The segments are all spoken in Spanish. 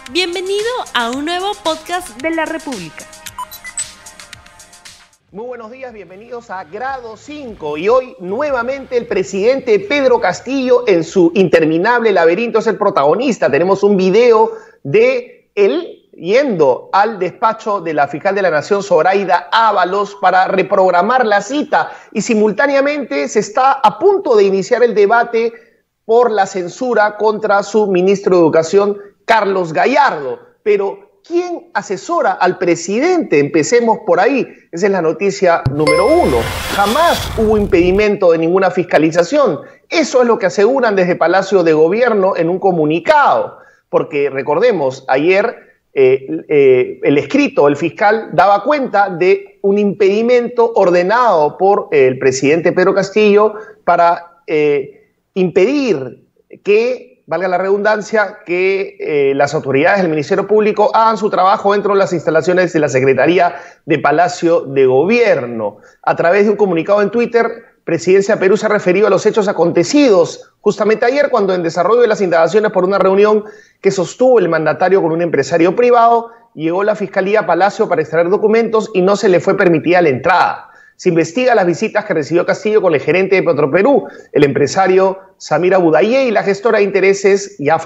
Bienvenido a un nuevo podcast de la República. Muy buenos días, bienvenidos a Grado 5 y hoy nuevamente el presidente Pedro Castillo en su interminable laberinto es el protagonista. Tenemos un video de él yendo al despacho de la fiscal de la Nación, Zoraida Ábalos, para reprogramar la cita y simultáneamente se está a punto de iniciar el debate por la censura contra su ministro de Educación, Carlos Gallardo. Pero ¿quién asesora al presidente? Empecemos por ahí. Esa es la noticia número 1. Jamás hubo impedimento de ninguna fiscalización. Eso es lo que aseguran desde Palacio de Gobierno en un comunicado. Porque recordemos, ayer el escrito, el fiscal, daba cuenta de un impedimento ordenado por el presidente Pedro Castillo para impedir que, valga la redundancia, que las autoridades del Ministerio Público hagan su trabajo dentro de las instalaciones de la Secretaría de Palacio de Gobierno. A través de un comunicado en Twitter, Presidencia Perú se ha referido a los hechos acontecidos justamente ayer, cuando en desarrollo de las indagaciones por una reunión que sostuvo el mandatario con un empresario privado, llegó la Fiscalía a Palacio para extraer documentos y no se le fue permitida la entrada. Se investiga las visitas que recibió Castillo con el gerente de Petroperú, el empresario Samir Abudaye, y la gestora de intereses ya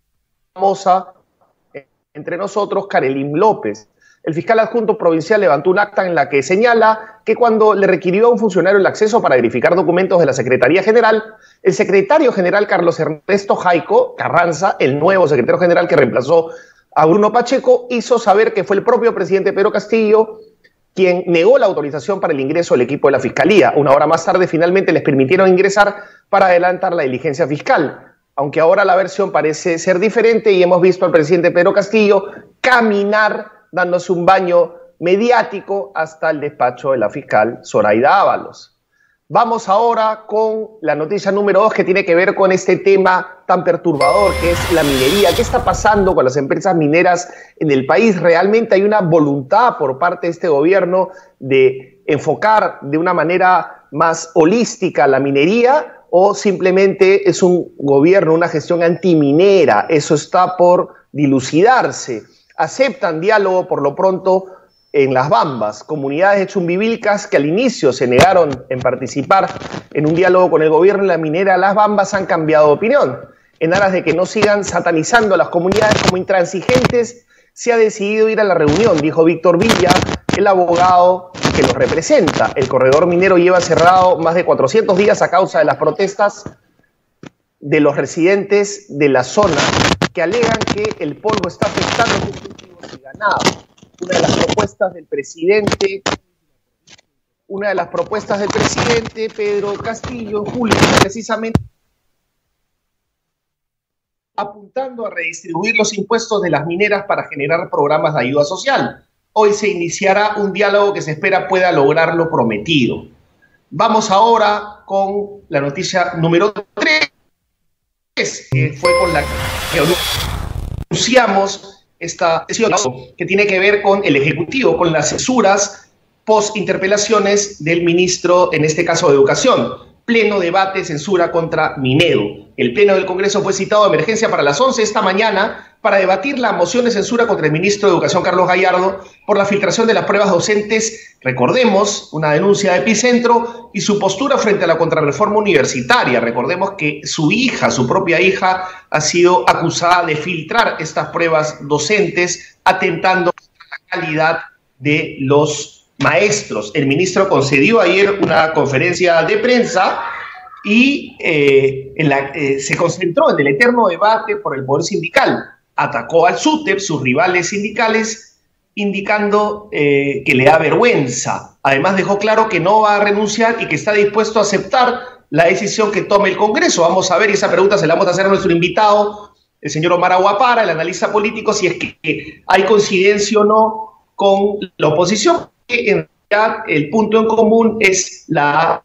famosa entre nosotros, Karelyn López. El fiscal adjunto provincial levantó un acta en la que señala que cuando le requirió a un funcionario el acceso para verificar documentos de la Secretaría General, el secretario general Carlos Ernesto Jaico Carranza, el nuevo secretario general que reemplazó a Bruno Pacheco, hizo saber que fue el propio presidente Pedro Castillo quien negó la autorización para el ingreso del equipo de la Fiscalía. Una hora más tarde, finalmente les permitieron ingresar para adelantar la diligencia fiscal. Aunque ahora la versión parece ser diferente y hemos visto al presidente Pedro Castillo caminar, dándose un baño mediático hasta el despacho de la fiscal Zoraida Ábalos. Vamos ahora con la noticia número 2 que tiene que ver con este tema tan perturbador que es la minería. ¿Qué está pasando con las empresas mineras en el país? ¿Realmente hay una voluntad por parte de este gobierno de enfocar de una manera más holística la minería o simplemente es un gobierno, una gestión antiminera? Eso está por dilucidarse. Aceptan diálogo por lo pronto en Las Bambas, comunidades de chumbivilcas que al inicio se negaron en participar en un diálogo con el gobierno de la minera Las Bambas han cambiado de opinión. En aras de que no sigan satanizando a las comunidades como intransigentes, se ha decidido ir a la reunión, dijo Víctor Villa, el abogado que los representa. El corredor minero lleva cerrado más de 400 días a causa de las protestas de los residentes de la zona que alegan que el polvo está afectando a sus cultivos y ganado. Una de las propuestas del presidente Pedro Castillo en julio, precisamente apuntando a redistribuir los impuestos de las mineras para generar programas de ayuda social. Hoy se iniciará un diálogo que se espera pueda lograr lo prometido. Vamos ahora con la noticia número 3, que fue con la que anunciamos esta sesión, que tiene que ver con el Ejecutivo, con las censuras post-interpelaciones del ministro, en este caso de Educación. Pleno debate, censura contra Minedo. El Pleno del Congreso fue citado de emergencia para las 11 esta mañana para debatir la moción de censura contra el ministro de Educación, Carlos Gallardo, por la filtración de las pruebas docentes. Recordemos, una denuncia de Epicentro y su postura frente a la contrarreforma universitaria. Recordemos que su hija, su propia hija, ha sido acusada de filtrar estas pruebas docentes, atentando contra la calidad de los maestros. El ministro concedió ayer una conferencia de prensa y se concentró en el eterno debate por el poder sindical. Atacó al SUTEP, sus rivales sindicales, indicando que le da vergüenza. Además dejó claro que no va a renunciar y que está dispuesto a aceptar la decisión que tome el Congreso. Vamos a ver, y esa pregunta se la vamos a hacer a nuestro invitado, el señor Omar Aguapara, el analista político, si es que hay coincidencia o no con la oposición. En realidad, el punto en común es la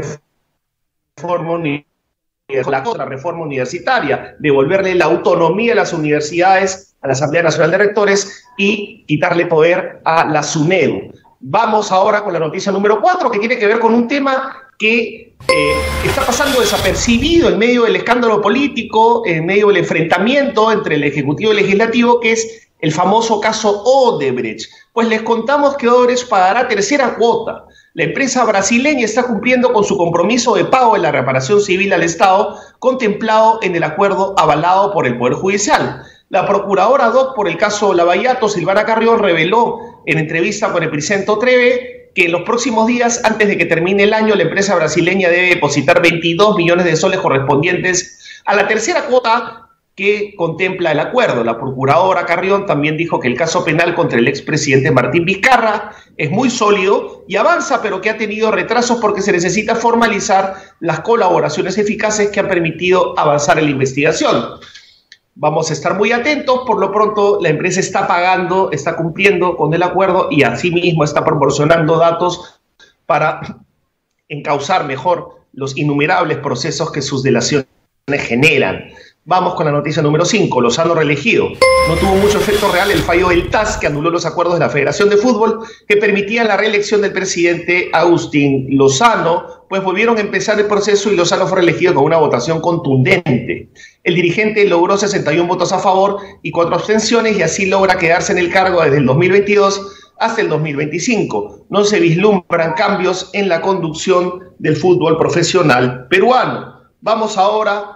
reforma universitaria, devolverle la autonomía de las universidades a la Asamblea Nacional de Rectores y quitarle poder a la SUNEDU. Vamos ahora con la noticia número 4, que tiene que ver con un tema que está pasando desapercibido en medio del escándalo político, en medio del enfrentamiento entre el Ejecutivo y el Legislativo, que es el famoso caso Odebrecht. Pues les contamos que Odebrecht pagará tercera cuota. La empresa brasileña está cumpliendo con su compromiso de pago de la reparación civil al Estado, contemplado en el acuerdo avalado por el Poder Judicial. La procuradora ad hoc por el caso Lavallato, Silvana Carrión, reveló en entrevista con el presidente Treve que en los próximos días, antes de que termine el año, la empresa brasileña debe depositar 22 millones de soles correspondientes a la tercera cuota que contempla el acuerdo. La procuradora Carrión también dijo que el caso penal contra el expresidente Martín Vizcarra es muy sólido y avanza, pero que ha tenido retrasos porque se necesita formalizar las colaboraciones eficaces que han permitido avanzar en la investigación. Vamos a estar muy atentos. Por lo pronto, la empresa está pagando, está cumpliendo con el acuerdo y asimismo está proporcionando datos para encauzar mejor los innumerables procesos que sus delaciones generan. Vamos con la noticia número 5, Lozano reelegido. No tuvo mucho efecto real el fallo del TAS, que anuló los acuerdos de la Federación de Fútbol que permitían la reelección del presidente Agustín Lozano, pues volvieron a empezar el proceso y Lozano fue reelegido con una votación contundente. El dirigente logró 61 votos a favor y 4 abstenciones y así logra quedarse en el cargo desde el 2022 hasta el 2025. No se vislumbran cambios en la conducción del fútbol profesional peruano. Vamos ahora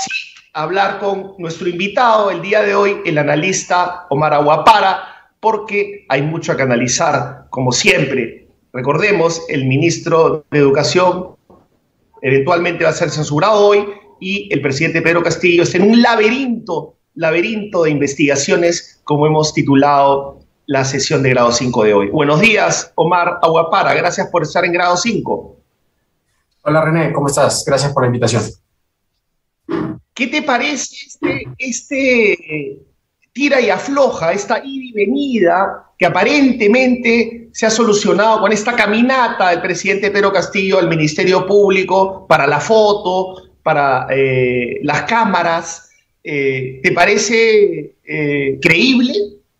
a hablar con nuestro invitado el día de hoy, el analista Omar Aguapara, porque hay mucho que analizar, como siempre. Recordemos, el ministro de Educación eventualmente va a ser censurado hoy y el presidente Pedro Castillo está en un laberinto de investigaciones, como hemos titulado la sesión de grado 5 de hoy. Buenos días, Omar Aguapara, gracias por estar en grado 5. Hola René, ¿cómo estás? Gracias por la invitación. ¿Qué te parece este tira y afloja, esta ida y venida que aparentemente se ha solucionado con esta caminata del presidente Pedro Castillo al Ministerio Público para la foto, para las cámaras? ¿Te parece creíble?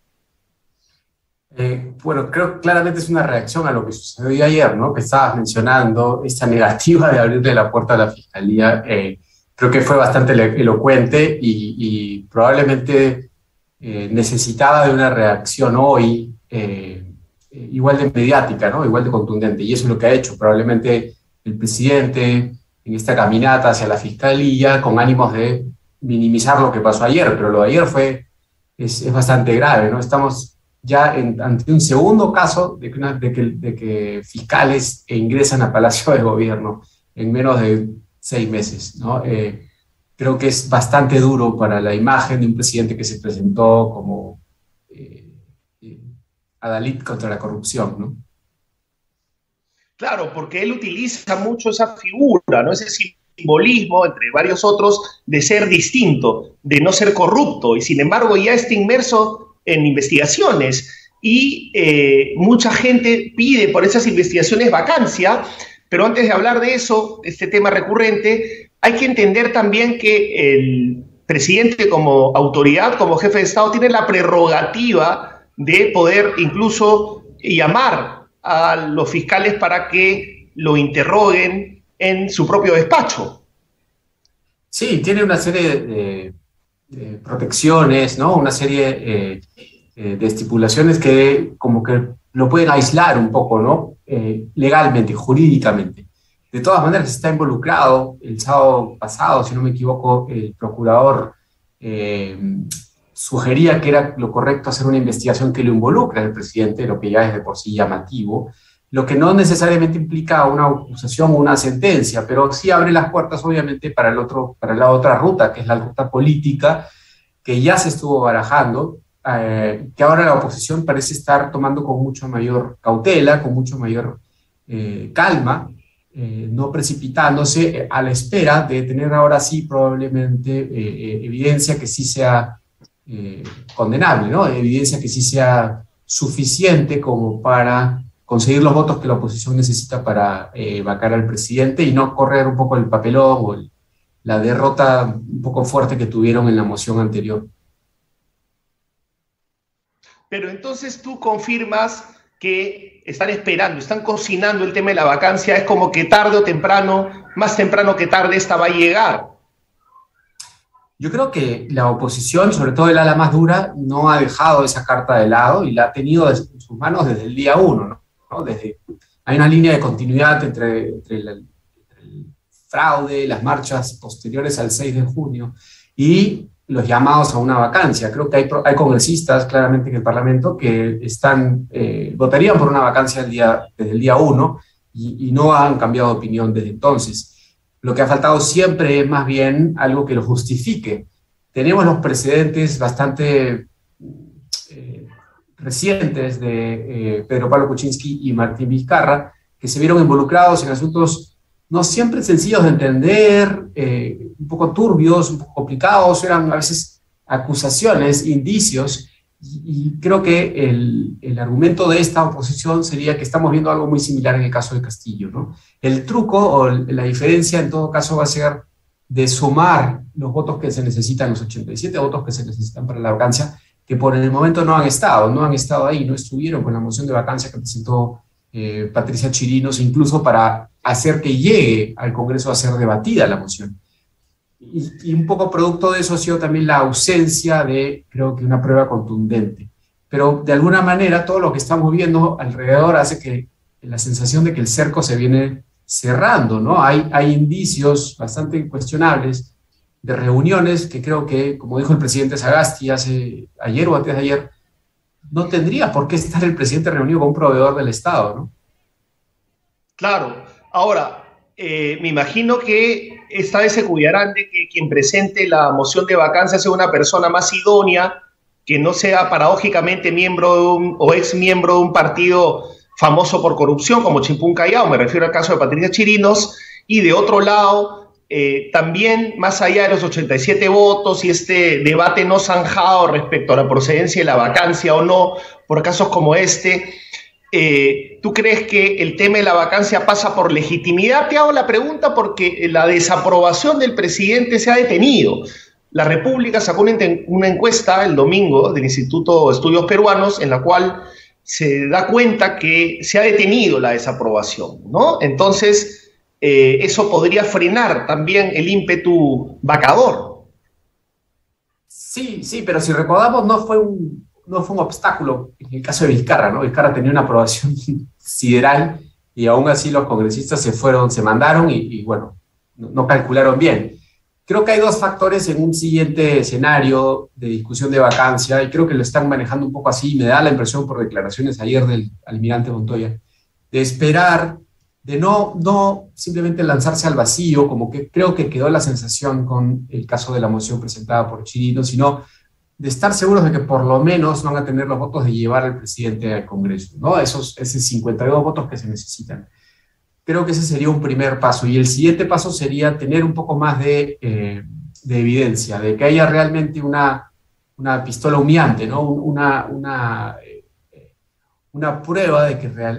Bueno, creo que claramente es una reacción a lo que sucedió ayer, ¿no? Que estabas mencionando, esta negativa de abrirle la puerta a la Fiscalía. Creo que fue bastante elocuente y probablemente necesitaba de una reacción hoy igual de mediática, ¿no? Igual de contundente. Y eso es lo que ha hecho probablemente el presidente en esta caminata hacia la Fiscalía con ánimos de minimizar lo que pasó ayer. Pero lo de ayer es bastante grave, ¿no? Estamos ya ante un segundo caso de que fiscales ingresan a Palacio de Gobierno en menos de 6 meses, ¿no? Creo que es bastante duro para la imagen de un presidente que se presentó como adalid contra la corrupción, ¿no? Claro, porque él utiliza mucho esa figura, ¿no? Ese simbolismo, entre varios otros, de ser distinto, de no ser corrupto, y sin embargo ya está inmerso en investigaciones, y mucha gente pide por esas investigaciones vacancia. Pero antes de hablar de eso, este tema recurrente, hay que entender también que el presidente como autoridad, como jefe de Estado, tiene la prerrogativa de poder incluso llamar a los fiscales para que lo interroguen en su propio despacho. Sí, tiene una serie de protecciones, ¿no? Una serie de estipulaciones que como que lo pueden aislar un poco, ¿no? Legalmente, jurídicamente. De todas maneras, está involucrado. El sábado pasado, si no me equivoco, el procurador sugería que era lo correcto hacer una investigación que lo involucre al presidente, lo que ya es de por sí llamativo, lo que no necesariamente implica una acusación o una sentencia, pero sí abre las puertas, obviamente, para la otra ruta, que es la ruta política, que ya se estuvo barajando, que ahora la oposición parece estar tomando con mucho mayor cautela, con mucho mayor calma, no precipitándose a la espera de tener ahora sí probablemente evidencia que sí sea condenable, ¿no? Evidencia que sí sea suficiente como para conseguir los votos que la oposición necesita para vacar al presidente y no correr un poco el papelón o la derrota un poco fuerte que tuvieron en la moción anterior. Pero entonces tú confirmas que están esperando, están cocinando el tema de la vacancia, es como que tarde o temprano, más temprano que tarde, esta va a llegar. Yo creo que la oposición, sobre todo el ala más dura, no ha dejado esa carta de lado y la ha tenido en sus manos desde el día uno, ¿no? Hay una línea de continuidad entre el fraude, las marchas posteriores al 6 de junio y los llamados a una vacancia. Creo que hay congresistas claramente en el Parlamento que votarían por una vacancia desde el día 1 y no han cambiado de opinión desde entonces. Lo que ha faltado siempre es más bien algo que lo justifique. Tenemos los precedentes bastante recientes de Pedro Pablo Kuczynski y Martín Vizcarra, que se vieron involucrados en asuntos no siempre sencillos de entender, un poco turbios, un poco complicados, eran a veces acusaciones, indicios, y creo que el argumento de esta oposición sería que estamos viendo algo muy similar en el caso de Castillo, ¿no? El truco o la diferencia en todo caso va a ser de sumar los votos que se necesitan, los 87 votos que se necesitan para la vacancia, que por el momento no han estado ahí, no estuvieron con la moción de vacancia que presentó Patricia Chirinos, incluso para hacer que llegue al Congreso a ser debatida la moción. Y un poco producto de eso ha sido también la ausencia de, creo que, una prueba contundente. Pero de alguna manera todo lo que estamos viendo alrededor hace que la sensación de que el cerco se viene cerrando, ¿no? Hay indicios bastante cuestionables de reuniones que creo que, como dijo el presidente Sagasti ayer o antes de ayer, no tendría por qué estar el presidente reunido con un proveedor del Estado, ¿no? Claro. Ahora, me imagino que esta vez se cuidarán de que quien presente la moción de vacancia sea una persona más idónea, que no sea paradójicamente miembro o ex miembro de un partido famoso por corrupción como Chimpún Callao, me refiero al caso de Patricia Chirinos, y de otro lado, también más allá de los 87 votos y este debate no zanjado respecto a la procedencia de la vacancia o no, por casos como este, ¿tú crees que el tema de la vacancia pasa por legitimidad? Te hago la pregunta porque la desaprobación del presidente se ha detenido. La República sacó una encuesta el domingo del Instituto de Estudios Peruanos en la cual se da cuenta que se ha detenido la desaprobación, ¿no? Entonces, eso podría frenar también el ímpetu vacador. Sí, pero si recordamos, no fue un obstáculo en el caso de Vizcarra, ¿no? Vizcarra tenía una aprobación sideral y aún así los congresistas se mandaron y bueno, no calcularon bien. Creo que hay dos factores en un siguiente escenario de discusión de vacancia y creo que lo están manejando un poco así, me da la impresión por declaraciones ayer del almirante Montoya, de esperar, de no simplemente lanzarse al vacío, como que creo que quedó la sensación con el caso de la moción presentada por Chirinos, sino de estar seguros de que por lo menos van a tener los votos de llevar al presidente al Congreso, ¿no? Esos 52 votos que se necesitan. Creo que ese sería un primer paso. Y el siguiente paso sería tener un poco más de evidencia, de que haya realmente una pistola humeante, ¿no? Una prueba de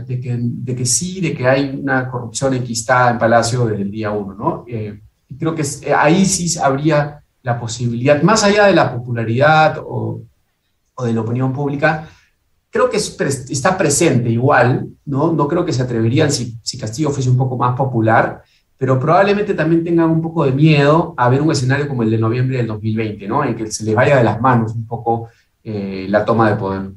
que sí, de que hay una corrupción enquistada en Palacio desde el día 1, ¿no? Y creo que ahí sí habría la posibilidad, más allá de la popularidad o de la opinión pública, creo que está presente igual, ¿no? No creo que se atreverían si Castillo fuese un poco más popular, pero probablemente también tengan un poco de miedo a ver un escenario como el de noviembre del 2020, ¿no? En que se les vaya de las manos un poco la toma de poder.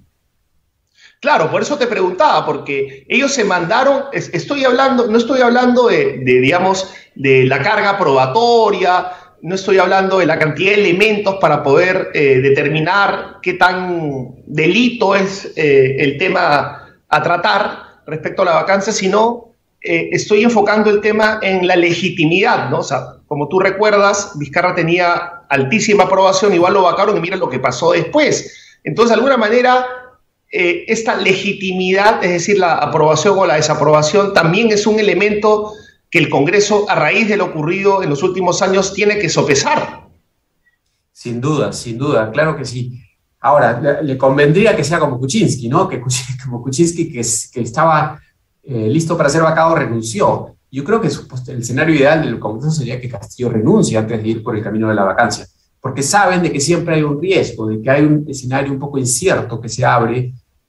Claro, por eso te preguntaba, porque ellos se mandaron, no estoy hablando digamos, de la carga probatoria, no estoy hablando de la cantidad de elementos para poder determinar qué tan delito es el tema a tratar respecto a la vacancia, sino estoy enfocando el tema en la legitimidad, ¿no? O sea, como tú recuerdas, Vizcarra tenía altísima aprobación, igual lo vacaron y mira lo que pasó después. Entonces, de alguna manera, esta legitimidad, es decir, la aprobación o la desaprobación, también es un elemento que el Congreso, a raíz de lo ocurrido en los últimos años, tiene que sopesar. Sin duda, claro que sí. Ahora, le convendría que sea como Kuczynski, ¿no? Como Kuczynski, que estaba listo para ser vacado, renunció. Yo creo que el escenario ideal del Congreso sería que Castillo renuncie antes de ir por el camino de la vacancia, porque saben de que siempre hay un riesgo, de que hay un escenario un poco incierto que se abre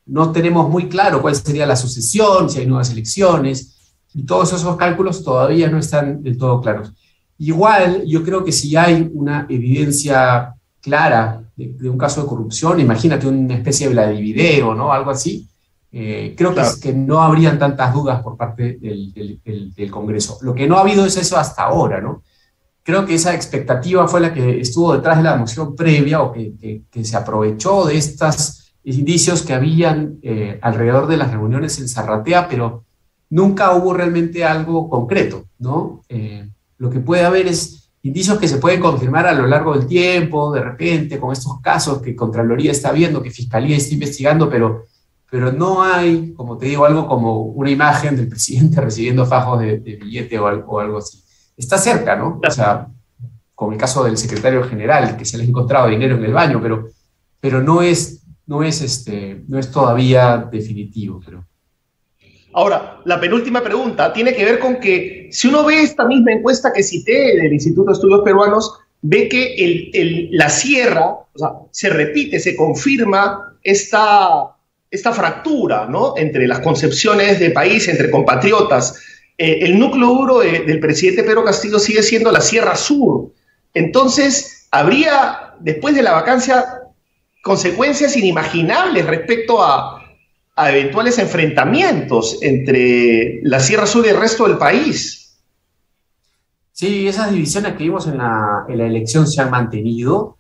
no tenemos muy claro cuál sería la sucesión, si hay nuevas elecciones, y todos esos cálculos todavía no están del todo claros. Igual, yo creo que si hay una evidencia clara de un caso de corrupción, imagínate una especie de Vladivideo, ¿no? Algo así, creo Claro. que no habrían tantas dudas por parte del Congreso. Lo que no ha habido es eso hasta ahora, ¿no? Creo que esa expectativa fue la que estuvo detrás de la moción previa o que se aprovechó de estos indicios que habían alrededor de las reuniones en Zarratea, pero nunca hubo realmente algo concreto, ¿no? Lo que puede haber es indicios que se pueden confirmar a lo largo del tiempo, de repente, con estos casos que Contraloría está viendo, que Fiscalía está investigando, pero no hay, como te digo, algo como una imagen del presidente recibiendo fajos de billete o algo así. Está cerca, ¿no? O sea, con el caso del secretario general, que se le ha encontrado dinero en el baño, pero no es todavía definitivo, pero... Ahora, la penúltima pregunta tiene que ver con que si uno ve esta misma encuesta que cité del Instituto de Estudios Peruanos, ve que la sierra, o sea, se repite, se confirma esta fractura, ¿no? Entre las concepciones de país, entre compatriotas. El núcleo duro del presidente Pedro Castillo sigue siendo la Sierra Sur. Entonces, habría, después de la vacancia, consecuencias inimaginables respecto a eventuales enfrentamientos entre la Sierra Sur y el resto del país. Sí, esas divisiones que vimos en la elección se han mantenido.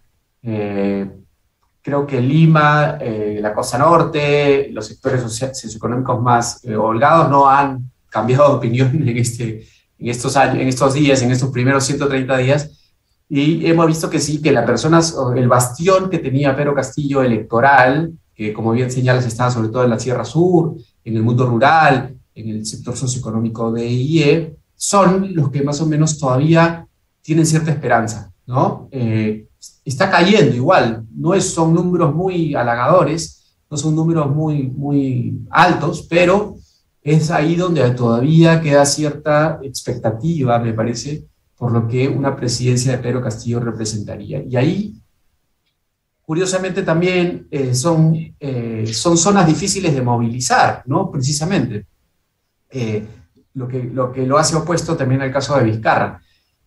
Creo que Lima, la costa norte, los sectores socioeconómicos más holgados no han cambiado de opinión en estos días, en estos primeros 130 días, y hemos visto que sí, que las personas, el bastión que tenía Pedro Castillo electoral, que como bien señalas estaba sobre todo en la Sierra Sur, en el mundo rural, en el sector socioeconómico de IE, son los que más o menos todavía tienen cierta esperanza, ¿no? Está cayendo igual, son números muy halagadores, no son números muy, muy altos, pero es ahí donde todavía queda cierta expectativa, me parece, por lo que una presidencia de Pedro Castillo representaría. Y ahí, curiosamente, también son zonas difíciles de movilizar, ¿no? Precisamente. Lo que lo hace opuesto también al caso de Vizcarra.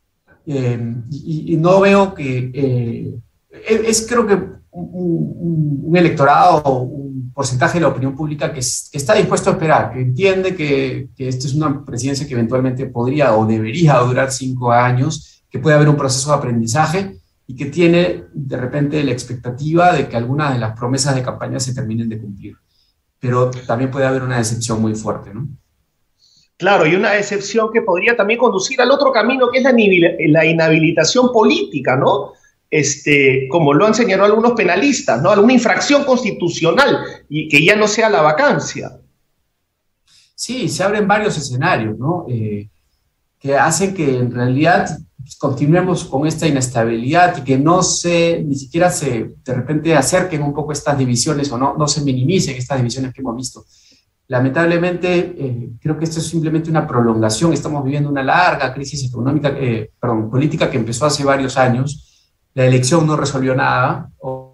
Y no veo que... creo que un electorado, un porcentaje de la opinión pública que está dispuesto a esperar, que entiende que esta es una presidencia que eventualmente podría o debería durar 5 años, que puede haber un proceso de aprendizaje y que tiene de repente la expectativa de que algunas de las promesas de campaña se terminen de cumplir. Pero también puede haber una decepción muy fuerte, ¿no? Claro, y una decepción que podría también conducir al otro camino, que es la inhabilitación política, ¿no? Como lo han señalado algunos penalistas, ¿no? Alguna infracción constitucional y que ya no sea la vacancia. Sí, se abren varios escenarios, ¿no? Que hacen que en realidad continuemos con esta inestabilidad y que ni siquiera de repente acerquen un poco estas divisiones o no se minimicen estas divisiones que hemos visto. Lamentablemente, creo que esto es simplemente una prolongación. Estamos viviendo una larga crisis política que empezó hace varios años. La elección no resolvió nada.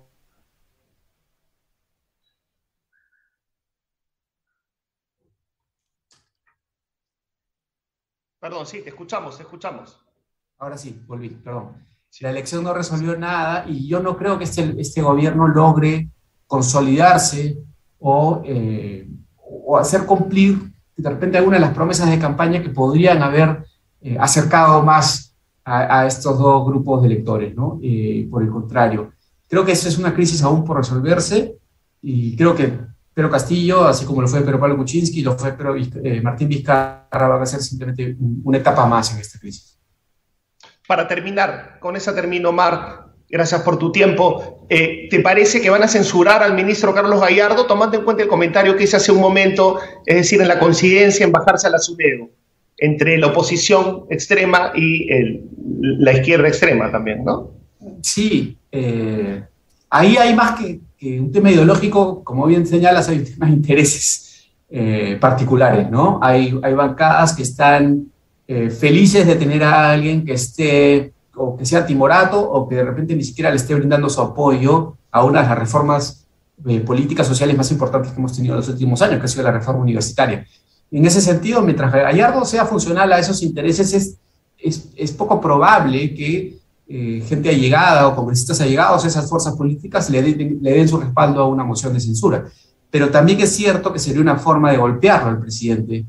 Perdón, sí, te escuchamos. Ahora sí, volví, perdón. La elección no resolvió nada y yo no creo que este gobierno logre consolidarse o hacer cumplir de repente algunas de las promesas de campaña que podrían haber acercado más a estos dos grupos de electores, ¿no? Por el contrario, creo que esa es una crisis aún por resolverse y creo que Pedro Castillo, así como lo fue Pedro Pablo Kuczynski, lo fue Martín Vizcarra, va a ser simplemente una etapa más en esta crisis. Para terminar, con esa termino, Mar, gracias por tu tiempo. ¿Te parece que van a censurar al ministro Carlos Gallardo, tomando en cuenta el comentario que hice hace un momento, es decir, en la coincidencia en bajarse al azuleo, entre la oposición extrema y la izquierda extrema también, ¿no? Sí, ahí hay más que un tema ideológico, como bien señalas, hay temas de intereses particulares, ¿no? Hay bancadas que están felices de tener a alguien que esté o que sea timorato o que de repente ni siquiera le esté brindando su apoyo a una de las reformas políticas sociales más importantes que hemos tenido en los últimos años, que ha sido la reforma universitaria. En ese sentido, mientras Gallardo sea funcional a esos intereses, es poco probable que gente allegada o congresistas allegados a esas fuerzas políticas le den su respaldo a una moción de censura. Pero también es cierto que sería una forma de golpearlo al presidente,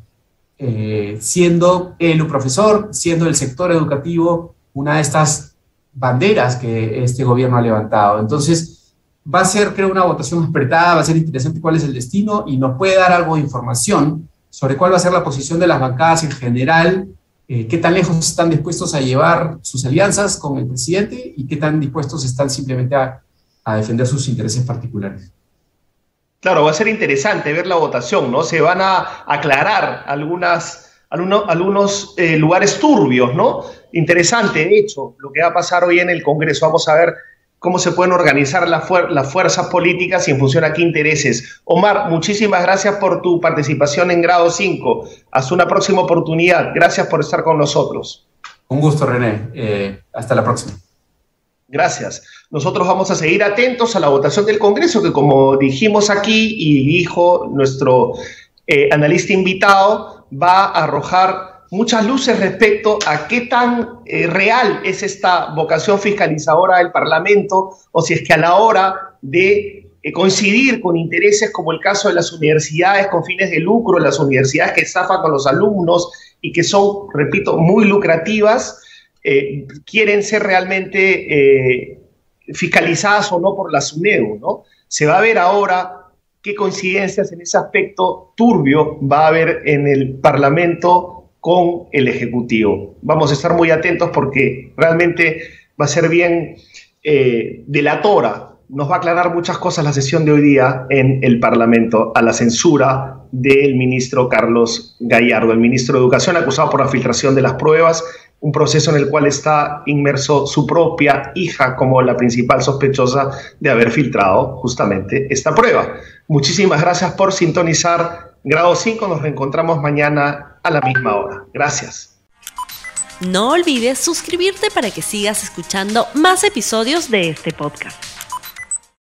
siendo él un profesor, siendo el sector educativo una de estas banderas que este gobierno ha levantado. Entonces, va a ser, creo, una votación apretada, va a ser interesante cuál es el destino y nos puede dar algo de información sobre cuál va a ser la posición de las bancadas en general, qué tan lejos están dispuestos a llevar sus alianzas con el presidente y qué tan dispuestos están simplemente a defender sus intereses particulares. Claro, va a ser interesante ver la votación, ¿no? Se van a aclarar algunos lugares turbios, ¿no? Interesante, de hecho, lo que va a pasar hoy en el Congreso. Vamos a ver cómo se pueden organizar las fuerzas políticas y en función a qué intereses. Omar, muchísimas gracias por tu participación en Grado 5. Hasta una próxima oportunidad. Gracias por estar con nosotros. Un gusto, René. Hasta la próxima. Gracias. Nosotros vamos a seguir atentos a la votación del Congreso, que como dijimos aquí y dijo nuestro analista invitado, va a arrojar muchas luces respecto a qué tan real es esta vocación fiscalizadora del Parlamento, o si es que a la hora de coincidir con intereses como el caso de las universidades con fines de lucro, las universidades que estafan con los alumnos y que son, repito, muy lucrativas, quieren ser realmente fiscalizadas o no por la SUNEDU, ¿no? Se va a ver ahora qué coincidencias en ese aspecto turbio va a haber en el Parlamento con el Ejecutivo. Vamos a estar muy atentos porque realmente va a ser bien delatora. Nos va a aclarar muchas cosas la sesión de hoy día en el Parlamento a la censura del ministro Carlos Gallardo, el ministro de Educación, acusado por la filtración de las pruebas, un proceso en el cual está inmerso su propia hija como la principal sospechosa de haber filtrado justamente esta prueba. Muchísimas gracias por sintonizar Grado 5. Nos reencontramos mañana a la misma hora. Gracias. No olvides suscribirte para que sigas escuchando más episodios de este podcast.